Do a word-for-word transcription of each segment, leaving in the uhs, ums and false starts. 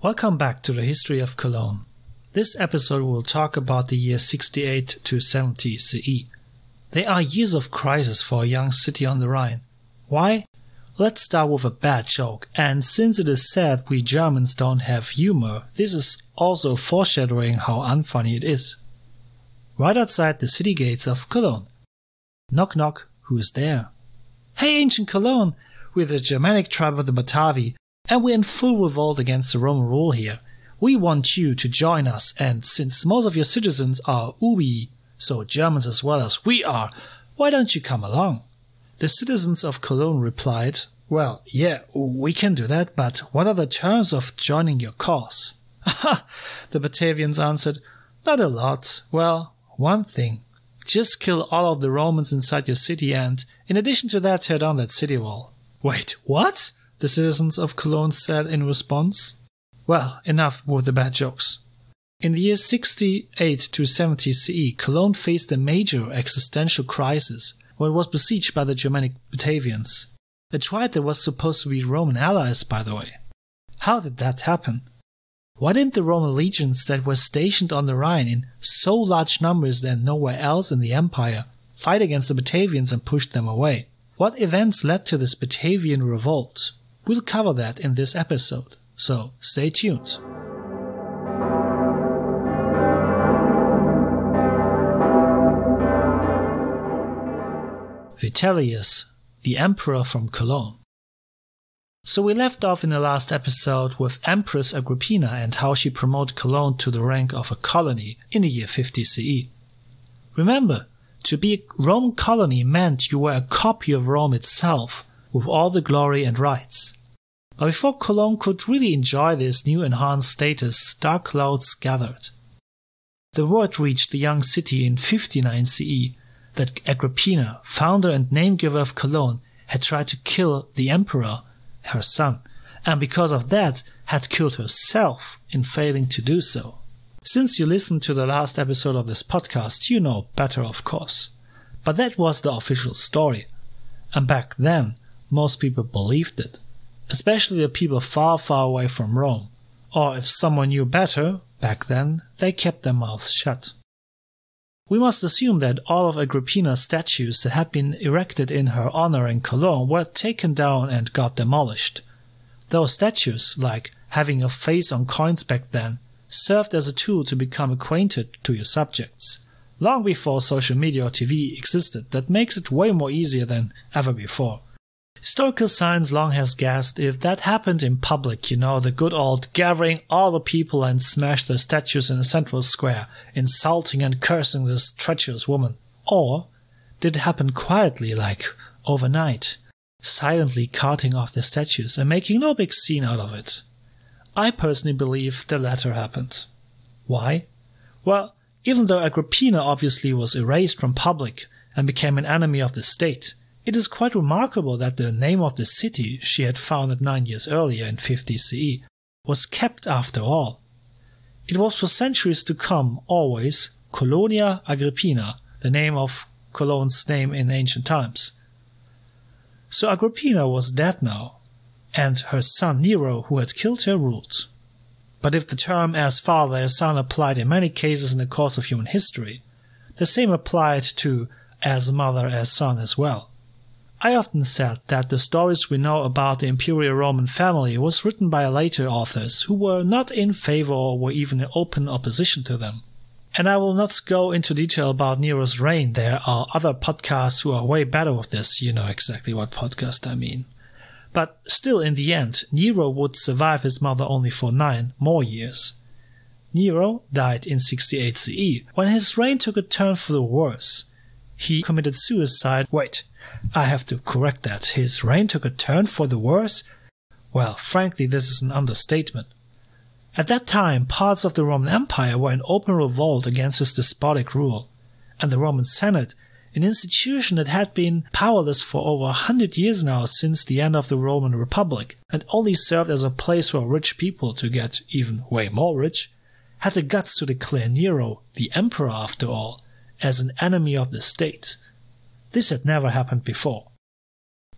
Welcome back to the history of Cologne. This episode will talk about the years sixty-eight to seventy C E. They are years of crisis for a young city on the Rhine. Why? Let's start with a bad joke, and since it is said we Germans don't have humor, this is also foreshadowing how unfunny it is. Right outside the city gates of Cologne. Knock knock, who's there? Hey ancient Cologne, we're the Germanic tribe of the Batavi, and we're in full revolt against the Roman rule here. We want you to join us, and since most of your citizens are Ubi, so Germans as well as we are, why don't you come along? The citizens of Cologne replied, well, yeah, we can do that, but what are the terms of joining your cause? Aha! The Batavians answered, not a lot. Well, one thing. Just kill all of the Romans inside your city and, in addition to that, tear down that city wall. Wait, what? The citizens of Cologne said in response. Well, enough with the bad jokes. In the years sixty-eight to seventy C E, Cologne faced a major existential crisis when it was besieged by the Germanic Batavians, a tribe that was supposed to be Roman allies, by the way. How did that happen? Why didn't the Roman legions that were stationed on the Rhine in so large numbers than nowhere else in the empire fight against the Batavians and push them away? What events led to this Batavian revolt? We'll cover that in this episode, so stay tuned. Vitellius, the Emperor from Cologne. So we left off in the last episode with Empress Agrippina and how she promoted Cologne to the rank of a colony in the year fifty C E. Remember, to be a Roman colony meant you were a copy of Rome itself, with all the glory and rights. But before Cologne could really enjoy this new enhanced status, dark clouds gathered. The word reached the young city in fifty-nine C E that Agrippina, founder and name-giver of Cologne, had tried to kill the emperor, her son, and because of that had killed herself in failing to do so. Since you listened to the last episode of this podcast, you know better, of course. But that was the official story. And back then, most people believed it. Especially the people far, far away from Rome. Or if someone knew better, back then, they kept their mouths shut. We must assume that all of Agrippina's statues that had been erected in her honor in Cologne were taken down and got demolished. Those statues, like having a face on coins back then, served as a tool to become acquainted to your subjects, long before social media or T V existed. That makes it way more easier than ever before. Historical science long has guessed if that happened in public, you know, the good old gathering all the people and smash the statues in a central square, insulting and cursing this treacherous woman. Or did it happen quietly, like overnight, silently carting off the statues and making no big scene out of it? I personally believe the latter happened. Why? Well, even though Agrippina obviously was erased from public and became an enemy of the state, it is quite remarkable that the name of the city she had founded nine years earlier in fifty C E was kept after all. It was for centuries to come always Colonia Agrippina, the name of Cologne's name in ancient times. So Agrippina was dead now, and her son Nero, who had killed her, ruled. But if the term as father as son applied in many cases in the course of human history, the same applied to as mother as son as well. I often said that the stories we know about the Imperial Roman family was written by later authors who were not in favor or were even in open opposition to them. And I will not go into detail about Nero's reign. There are other podcasts who are way better with this. You know exactly what podcast I mean. But still, in the end, Nero would survive his mother only for nine more years. Nero died in sixty-eight C E, when his reign took a turn for the worse. He committed suicide. Wait, I have to correct that. His reign took a turn for the worse? Well, frankly, this is an understatement. At that time, parts of the Roman Empire were in open revolt against his despotic rule, and the Roman Senate, an institution that had been powerless for over a hundred years now since the end of the Roman Republic, and only served as a place for rich people to get even way more rich, had the guts to declare Nero, the emperor after all, as an enemy of the state. This had never happened before.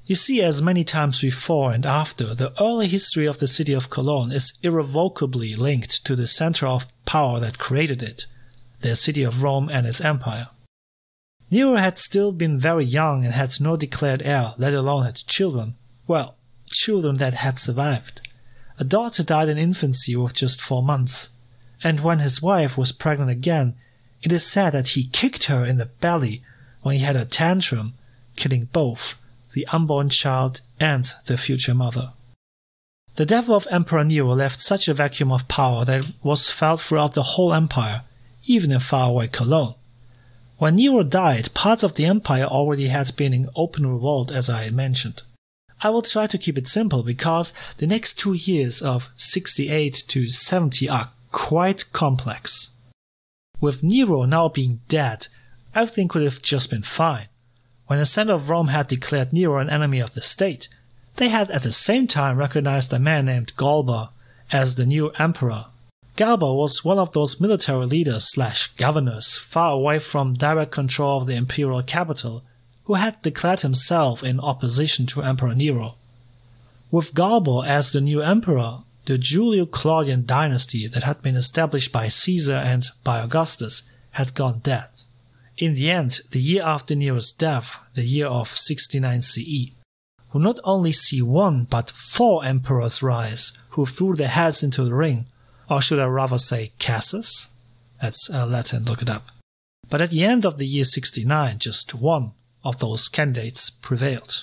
You see, as many times before and after, the early history of the city of Cologne is irrevocably linked to the center of power that created it, the city of Rome and its empire. Nero had still been very young and had no declared heir, let alone had children. Well, children that had survived. A daughter died in infancy with just four months, and when his wife was pregnant again, it is said that he kicked her in the belly when he had a tantrum, killing both the unborn child and the future mother. The death of Emperor Nero left such a vacuum of power that it was felt throughout the whole empire, even in faraway Cologne. When Nero died, parts of the empire already had been in open revolt, as I mentioned. I will try to keep it simple because the next two years of sixty-eight to seventy are quite complex. With Nero now being dead, everything could have just been fine. When the Senate of Rome had declared Nero an enemy of the state, they had at the same time recognized a man named Galba as the new emperor. Galba was one of those military leaders slash governors far away from direct control of the imperial capital, who had declared himself in opposition to Emperor Nero. With Galba as the new emperor, the Julio-Claudian dynasty that had been established by Caesar and by Augustus had gone dead. In the end, the year after Nero's death, the year of sixty-nine C E, will not only see one but four emperors rise who threw their heads into the ring, or should I rather say Casus? That's uh, Latin, look it up. But at the end of the year sixty-nine, just one of those candidates prevailed.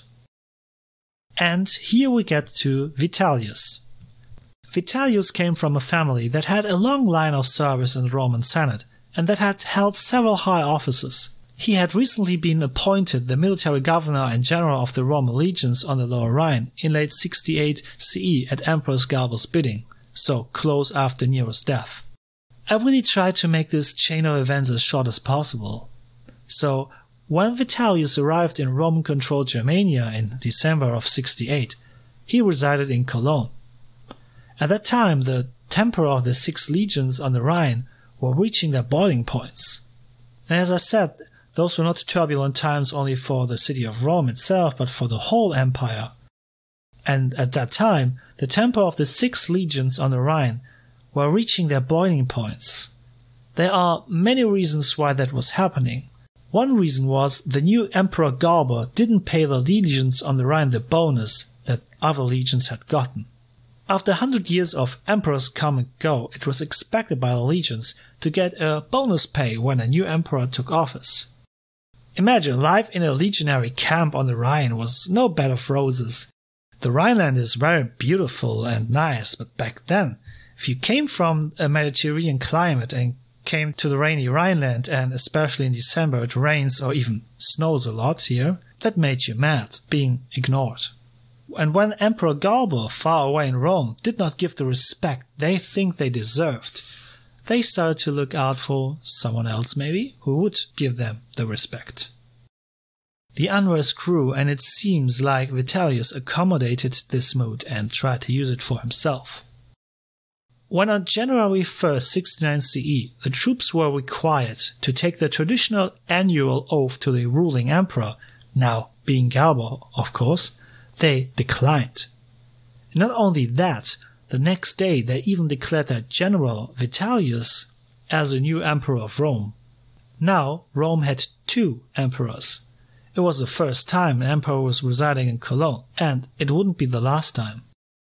And here we get to Vitellius. Vitellius came from a family that had a long line of service in the Roman Senate, and that had held several high offices. He had recently been appointed the military governor and general of the Roman legions on the Lower Rhine in late sixty-eight C E at Emperor Galba's bidding, so close after Nero's death. I really tried to make this chain of events as short as possible. So, when Vitellius arrived in Roman-controlled Germania in December of sixty-eight, he resided in Cologne. At that time, the temper of the six legions on the Rhine were reaching their boiling points. And as I said, those were not turbulent times only for the city of Rome itself, but for the whole empire. And at that time, the temper of the six legions on the Rhine were reaching their boiling points. There are many reasons why that was happening. One reason was the new Emperor Galba didn't pay the legions on the Rhine the bonus that other legions had gotten. After a hundred years of emperors come and go, it was expected by the legions to get a bonus pay when a new emperor took office. Imagine life in a legionary camp on the Rhine was no bed of roses. The Rhineland is very beautiful and nice, but back then, if you came from a Mediterranean climate and came to the rainy Rhineland, and especially in December it rains or even snows a lot here, that made you mad, being ignored. And when Emperor Galba, far away in Rome, did not give the respect they think they deserved, they started to look out for someone else maybe, who would give them the respect. The unrest grew, and it seems like Vitellius accommodated this mood and tried to use it for himself. When on January first, sixty-nine C E, the troops were required to take the traditional annual oath to the ruling emperor, now being Galba, of course, they declined. And not only that, the next day they even declared their general, Vitellius, as the new emperor of Rome. Now, Rome had two emperors. It was the first time an emperor was residing in Cologne, and it wouldn't be the last time.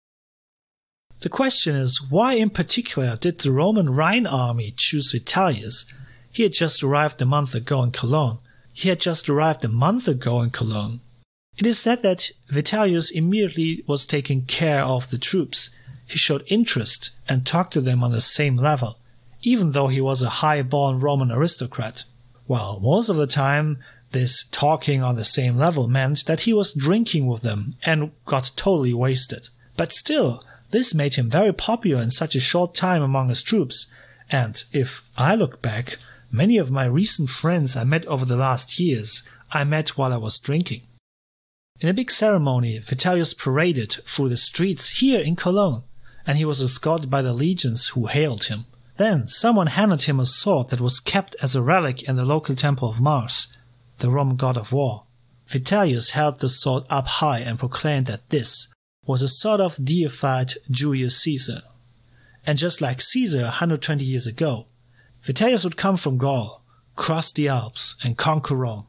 The question is, why in particular did the Roman Rhine army choose Vitellius? He had just arrived a month ago in Cologne. He had just arrived a month ago in Cologne. It is said that Vitellius immediately was taking care of the troops. He showed interest and talked to them on the same level, even though he was a high-born Roman aristocrat. Well, most of the time, this talking on the same level meant that he was drinking with them and got totally wasted. But still, this made him very popular in such a short time among his troops, and if I look back, many of my recent friends I met over the last years, I met while I was drinking. In a big ceremony, Vitellius paraded through the streets here in Cologne, and he was escorted by the legions who hailed him. Then someone handed him a sword that was kept as a relic in the local temple of Mars, the Roman god of war. Vitellius held the sword up high and proclaimed that this was a sort of deified Julius Caesar. And just like Caesar one hundred twenty years ago, Vitellius would come from Gaul, cross the Alps, and conquer Rome.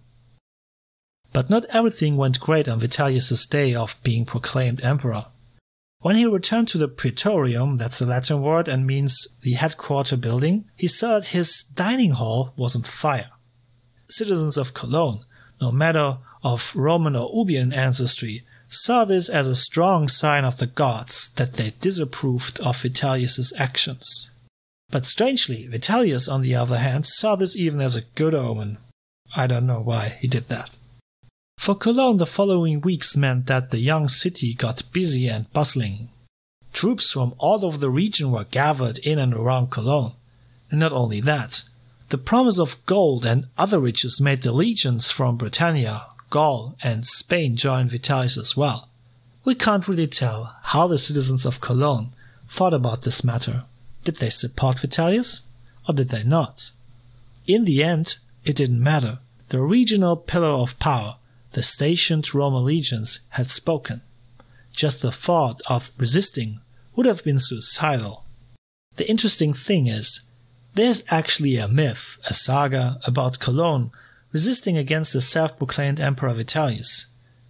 But not everything went great on Vitellius' day of being proclaimed emperor. When he returned to the Praetorium, that's a Latin word and means the headquarter building, he saw that his dining hall was on fire. Citizens of Cologne, no matter of Roman or Ubian ancestry, saw this as a strong sign of the gods that they disapproved of Vitellius' actions. But strangely, Vitellius, on the other hand, saw this even as a good omen. I don't know why he did that. For Cologne, the following weeks meant that the young city got busy and bustling. Troops from all over the region were gathered in and around Cologne. And not only that, the promise of gold and other riches made the legions from Britannia, Gaul, and Spain join Vitellius as well. We can't really tell how the citizens of Cologne thought about this matter. Did they support Vitellius, or did they not? In the end, it didn't matter. The regional pillar of power, the stationed Roman legions, had spoken. Just the thought of resisting would have been suicidal. The interesting thing is, there's actually a myth, a saga, about Cologne resisting against the self-proclaimed Emperor Vitellius.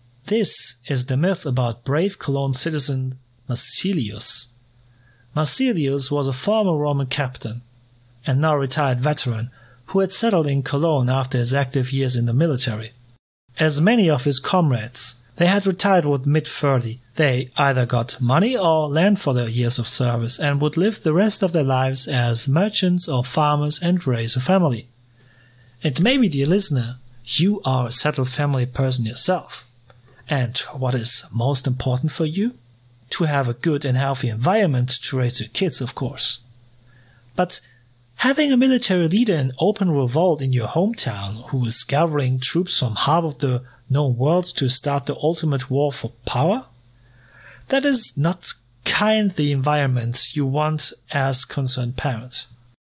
This is the myth about brave Cologne citizen Marsilius. Marsilius was a former Roman captain, and now retired veteran, who had settled in Cologne after his active years in the military. As many of his comrades, they had retired with mid thirty. They either got money or land for their years of service and would live the rest of their lives as merchants or farmers and raise a family. And maybe, dear listener, you are a settled family person yourself. And what is most important for you? To have a good and healthy environment to raise your kids, of course. But having a military leader in open revolt in your hometown who is gathering troops from half of the known world to start the ultimate war for power? That is not kind the environment you want as concerned parent.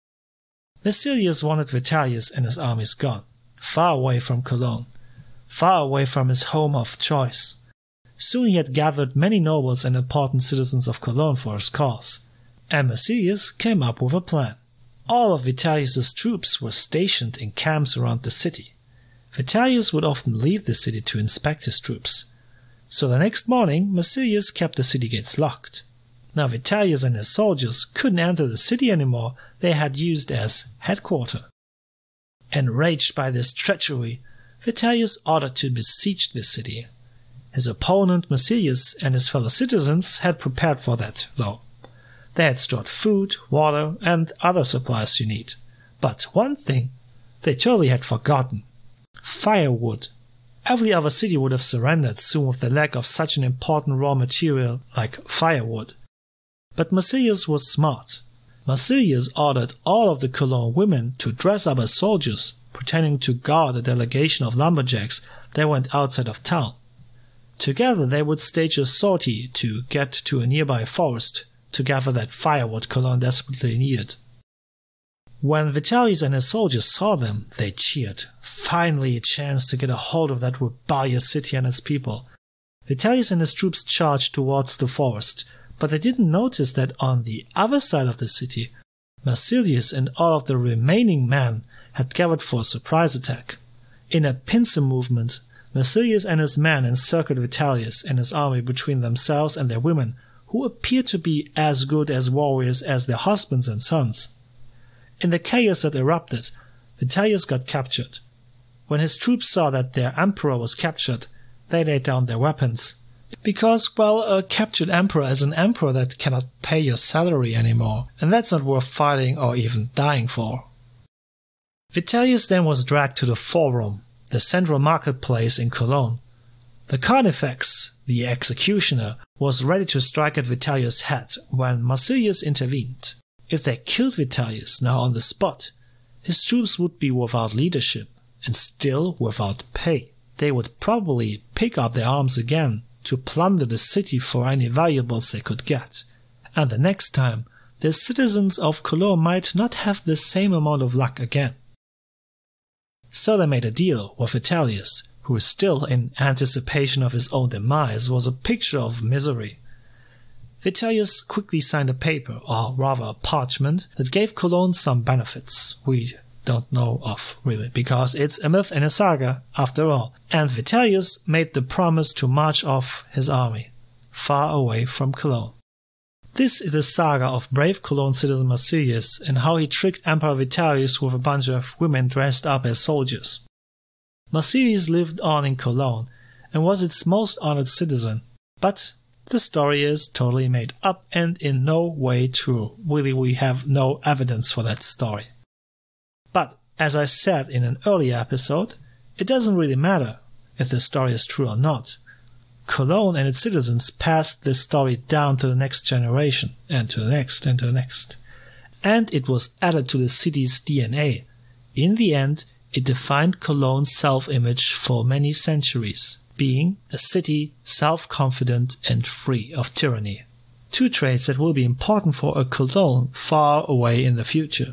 Marsilius wanted Vitellius and his armies gone, far away from Cologne, far away from his home of choice. Soon he had gathered many nobles and important citizens of Cologne for his cause, and Marsilius came up with a plan. All of Vitellius' troops were stationed in camps around the city. Vitellius would often leave the city to inspect his troops. So the next morning, Marsilius kept the city gates locked. Now Vitellius and his soldiers couldn't enter the city anymore they had used as headquarters. Enraged by this treachery, Vitellius ordered to besiege the city. His opponent Marsilius and his fellow citizens had prepared for that, though. They had stored food, water, and other supplies you need. But one thing they totally had forgotten: firewood. Every other city would have surrendered soon with the lack of such an important raw material like firewood. But Marsilius was smart. Marsilius ordered all of the Cologne women to dress up as soldiers, pretending to guard a delegation of lumberjacks that went outside of town. Together they would stage a sortie to get to a nearby forest to gather that firewood Cologne desperately needed. When Vitellius and his soldiers saw them, they cheered. Finally a chance to get a hold of that rebellious city and its people. Vitellius and his troops charged towards the forest, but they didn't notice that on the other side of the city, Marsilius and all of the remaining men had gathered for a surprise attack. In a pincer movement, Marsilius and his men encircled Vitellius and his army between themselves and their women, who appeared to be as good as warriors as their husbands and sons. In the chaos that erupted, Vitellius got captured. When his troops saw that their emperor was captured, they laid down their weapons. Because, well, a captured emperor is an emperor that cannot pay your salary anymore, and that's not worth fighting or even dying for. Vitellius then was dragged to the Forum, the central marketplace in Cologne. The Carnifex, the executioner, was ready to strike at Vitellius' head when Marsilius intervened. If they killed Vitellius now on the spot, his troops would be without leadership and still without pay. They would probably pick up their arms again to plunder the city for any valuables they could get. And the next time, the citizens of Cologne might not have the same amount of luck again. So they made a deal with Vitellius who is still in anticipation of his own demise, was a picture of misery. Vitellius quickly signed a paper, or rather a parchment, that gave Cologne some benefits we don't know of, really, because it's a myth and a saga, after all, and Vitellius made the promise to march off his army, far away from Cologne. This is a saga of brave Cologne citizen Marsilius and how he tricked Emperor Vitellius with a bunch of women dressed up as soldiers. Marsilius lived on in Cologne and was its most honored citizen, but the story is totally made up and in no way true. Really, we have no evidence for that story. But, as I said in an earlier episode, it doesn't really matter if the story is true or not. Cologne and its citizens passed this story down to the next generation, and to the next, and to the next. And it was added to the city's D N A. In the end, it defined Cologne's self-image for many centuries, being a city self-confident and free of tyranny. Two traits that will be important for a Cologne far away in the future.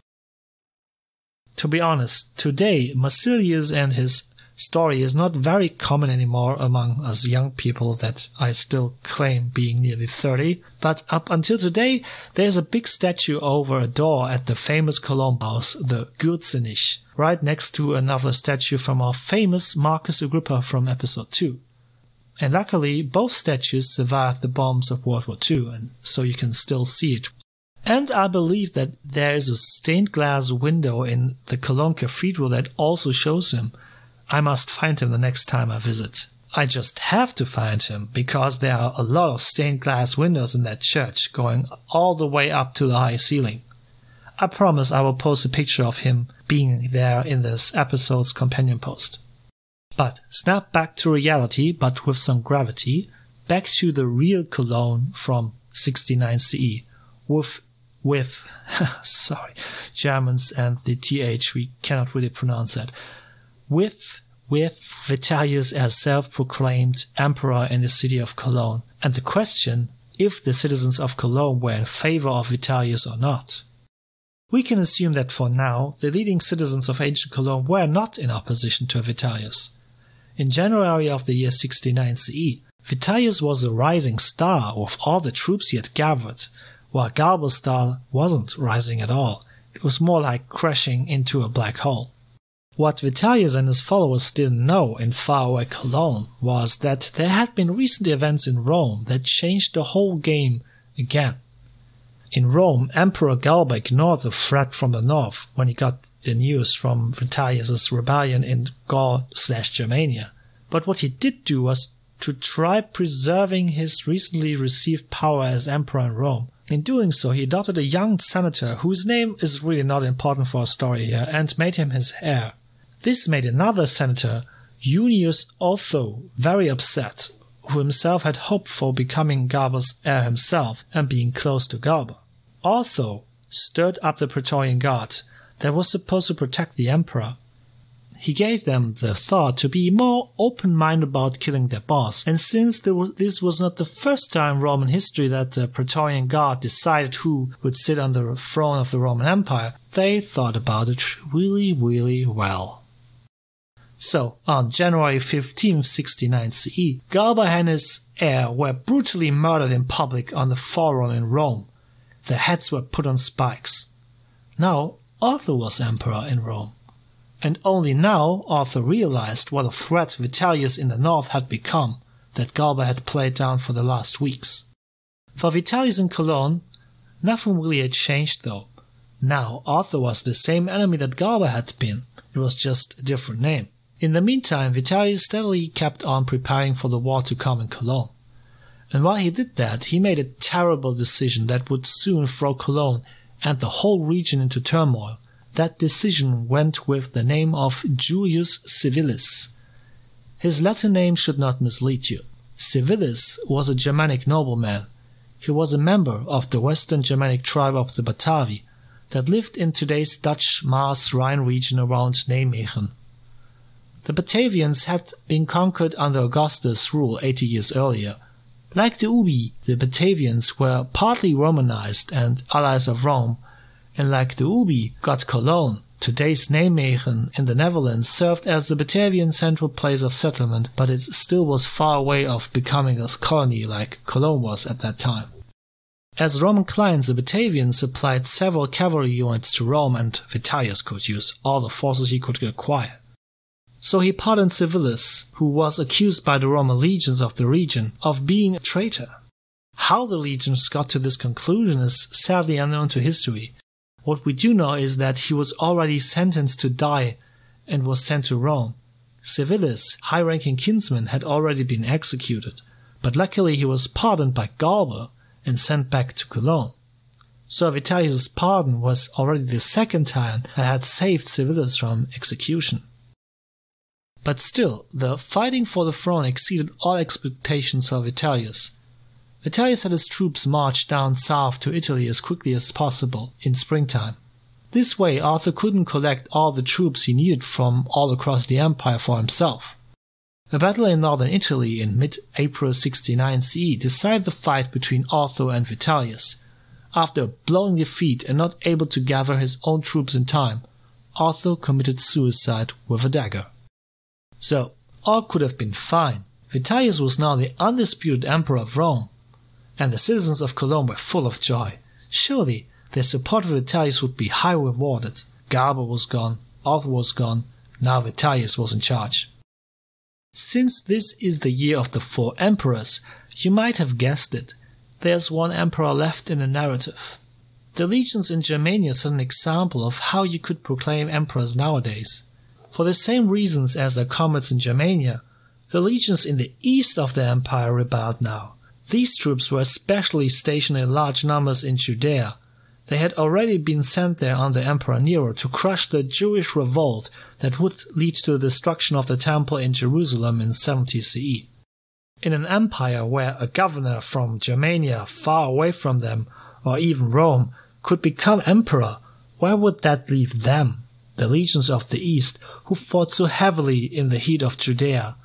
To be honest, today Marsilius and his story is not very common anymore among us young people that I still claim being nearly thirty, but up until today there's a big statue over a door at the famous Cologne house, the Gürzenich, right next to another statue from our famous Marcus Agrippa from episode two. And luckily both statues survived the bombs of World War Two, and so you can still see it. And I believe that there is a stained glass window in the Cologne Cathedral that also shows him. I must find him the next time I visit. I just have to find him, because there are a lot of stained glass windows in that church, going all the way up to the high ceiling. I promise I will post a picture of him being there in this episode's companion post. But snap back to reality, but with some gravity, back to the real Cologne from sixty-nine C E, with, with, sorry, Germans and the T H, we cannot really pronounce that. With, with Vitellius as self-proclaimed emperor in the city of Cologne, and the question if the citizens of Cologne were in favor of Vitellius or not. We can assume that for now, the leading citizens of ancient Cologne were not in opposition to Vitellius. In January of the year sixty-nine C E, Vitellius was a rising star with all the troops he had gathered, while Galba's star wasn't rising at all. It was more like crashing into a black hole. What Vitellius and his followers didn't know in faraway Cologne was that there had been recent events in Rome that changed the whole game again. In Rome, Emperor Galba ignored the threat from the north when he got the news from Vitellius' rebellion in Gaul slash Germania. But what he did do was to try preserving his recently received power as emperor in Rome. In doing so, he adopted a young senator whose name is really not important for our story here and made him his heir. This made another senator, Junius Otho, very upset, who himself had hoped for becoming Galba's heir himself and being close to Galba. Otho stirred up the Praetorian Guard that was supposed to protect the emperor. He gave them the thought to be more open-minded about killing their boss, and since there was, this was not the first time in Roman history that the Praetorian Guard decided who would sit on the throne of the Roman Empire, they thought about it really, really well. So, on January fifteenth, sixty-nine C E, Galba and his heir were brutally murdered in public on the Forum in Rome. Their heads were put on spikes. Now, Otho was emperor in Rome. And only now Otho realized what a threat Vitellius in the north had become, that Galba had played down for the last weeks. For Vitellius in Cologne, nothing really had changed though. Now Otho was the same enemy that Galba had been, it was just a different name. In the meantime, Vitellius steadily kept on preparing for the war to come in Cologne. And while he did that, he made a terrible decision that would soon throw Cologne and the whole region into turmoil. That decision went with the name of Julius Civilis. His Latin name should not mislead you. Civilis was a Germanic nobleman. He was a member of the Western Germanic tribe of the Batavi that lived in today's Dutch Maas-Rhine region around Nijmegen. The Batavians had been conquered under Augustus' rule eighty years earlier. Like the Ubi, the Batavians were partly Romanized and allies of Rome, and like the Ubi got Cologne, Today's Nijmegen in the Netherlands served as the Batavian central place of settlement, but it still was far away of becoming a colony like Cologne was at that time. As Roman clients, the Batavians supplied several cavalry units to Rome, and Vitellius could use all the forces he could acquire. So he pardoned Civilis, who was accused by the Roman legions of the region of being a traitor. How the legions got to this conclusion is sadly unknown to history. What we do know is that he was already sentenced to die and was sent to Rome. Civilis, high-ranking kinsman, had already been executed, but luckily he was pardoned by Galba and sent back to Cologne. So Vitellius' pardon was already the second time that had saved Civilis from execution. But still, the fighting for the throne exceeded all expectations of Vitellius. Vitellius had his troops march down south to Italy as quickly as possible in springtime. This way Arthur couldn't collect all the troops he needed from all across the empire for himself. A battle in northern Italy in mid-April sixty-nine C E decided the fight between Arthur and Vitellius. After a blowing defeat and not able to gather his own troops in time, Arthur committed suicide with a dagger. So, all could have been fine. Vitellius was now the undisputed emperor of Rome, and the citizens of Cologne were full of joy. Surely, their support of Vitellius would be highly rewarded. Galba was gone, Arthur was gone, now Vitellius was in charge. Since this is the year of the four emperors, you might have guessed it. There's one emperor left in the narrative. The legions in Germania set an example of how you could proclaim emperors nowadays. For the same reasons as their comrades in Germania, the legions in the east of the empire rebelled now. These troops were especially stationed in large numbers in Judea. They had already been sent there under Emperor Nero to crush the Jewish revolt that would lead to the destruction of the temple in Jerusalem in seventy C E. In an empire where a governor from Germania far away from them, or even Rome, could become emperor, where would that leave them, the legions of the east, who fought so heavily in the heat of Judea?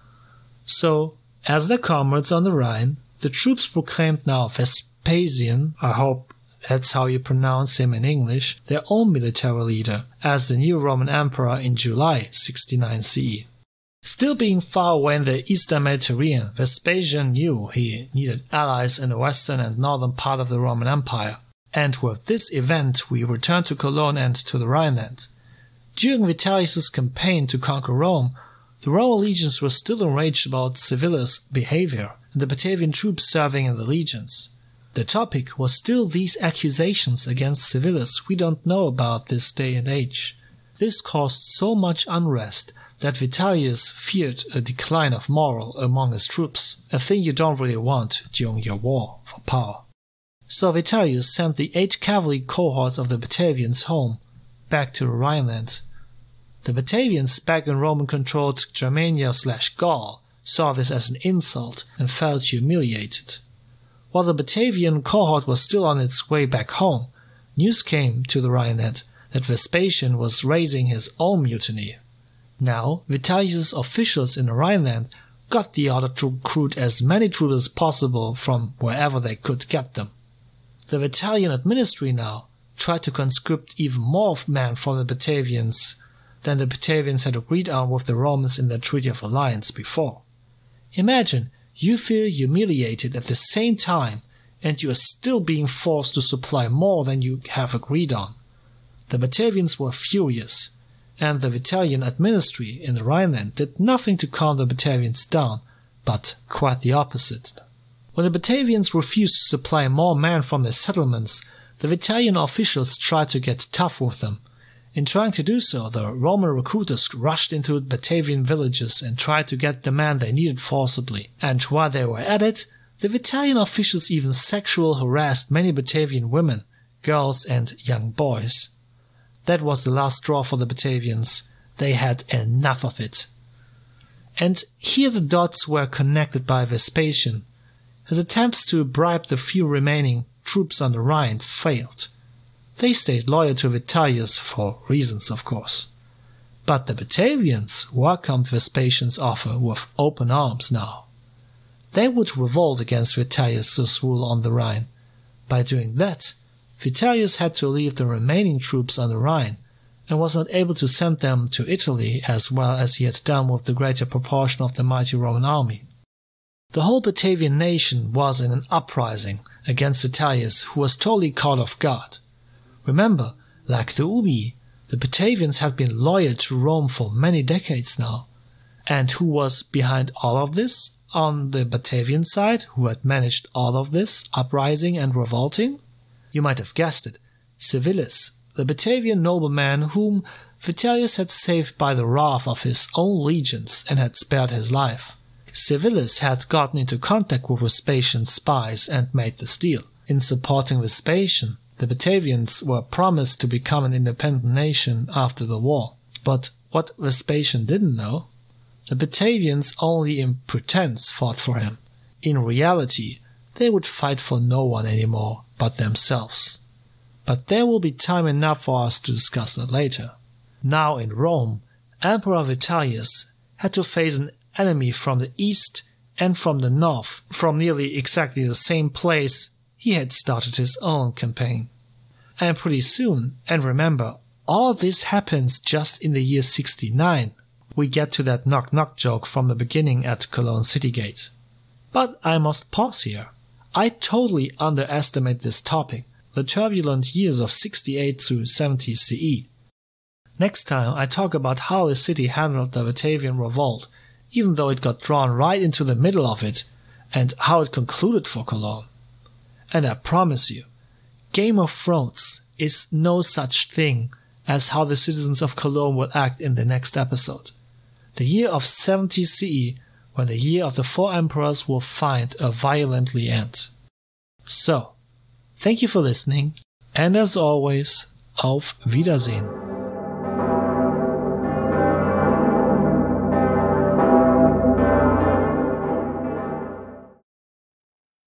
So, as their comrades on the Rhine, the troops proclaimed now Vespasian, I hope that's how you pronounce him in English, their own military leader, as the new Roman emperor in July sixty-nine C E. Still being far away in the eastern Mediterranean, Vespasian knew he needed allies in the western and northern part of the Roman Empire, and with this event we return to Cologne and to the Rhineland. During Vitellius' campaign to conquer Rome, the Roman legions were still enraged about Civilis' behavior and the Batavian troops serving in the legions. The topic was still these accusations against Civilis we don't know about this day and age. This caused so much unrest that Vitellius feared a decline of morale among his troops, a thing you don't really want during your war for power. So Vitellius sent the eight cavalry cohorts of the Batavians home, back to the Rhineland. The Batavians back in Roman-controlled Germania slash Gaul saw this as an insult and felt humiliated. While the Batavian cohort was still on its way back home, news came to the Rhineland that Vespasian was raising his own mutiny. Now, Vitellius' officials in the Rhineland got the order to recruit as many troops as possible from wherever they could get them. The Vitalian administry now tried to conscript even more men from the Batavians than the Batavians had agreed on with the Romans in their Treaty of Alliance before. Imagine, you feel humiliated at the same time, and you are still being forced to supply more than you have agreed on. The Batavians were furious, and the Vitalian administry in the Rhineland did nothing to calm the Batavians down, but quite the opposite. When the Batavians refused to supply more men from their settlements, the Vitalian officials tried to get tough with them. In trying to do so, the Roman recruiters rushed into Batavian villages and tried to get the men they needed forcibly. And while they were at it, the Vitalian officials even sexually harassed many Batavian women, girls and young boys. That was the last straw for the Batavians. They had enough of it. And here the dots were connected by Vespasian. His attempts to bribe the few remaining troops on the Rhine failed. They stayed loyal to Vitellius for reasons, of course. But the Batavians welcomed Vespasian's offer with open arms now. They would revolt against Vitellius' rule on the Rhine. By doing that, Vitellius had to leave the remaining troops on the Rhine, and was not able to send them to Italy as well as he had done with the greater proportion of the mighty Roman army. The whole Batavian nation was in an uprising against Vitellius, who was totally caught off guard. Remember, like the Ubii, the Batavians had been loyal to Rome for many decades now. And who was behind all of this on the Batavian side, who had managed all of this uprising and revolting? You might have guessed it, Civilis, the Batavian nobleman whom Vitellius had saved by the wrath of his own legions and had spared his life. Civilis had gotten into contact with Vespasian's spies and made this deal. In supporting Vespasian, the Batavians were promised to become an independent nation after the war. But what Vespasian didn't know, the Batavians only in pretense fought for him. In reality, they would fight for no one anymore but themselves. But there will be time enough for us to discuss that later. Now in Rome, Emperor Vitellius had to face an enemy from the east and from the north, from nearly exactly the same place he had started his own campaign. And pretty soon, and remember, all this happens just in the year sixty-nine, we get to that knock-knock joke from the beginning at Cologne city gate. But I must pause here. I totally underestimate this topic, the turbulent years of sixty-eight to seventy C E. Next time I talk about how the city handled the Batavian revolt, even though it got drawn right into the middle of it, and how it concluded for Cologne. And I promise you, Game of Thrones is no such thing as how the citizens of Cologne will act in the next episode. The year of seventy C E, when the year of the four emperors will find a violently end. So, thank you for listening, and as always, auf Wiedersehen.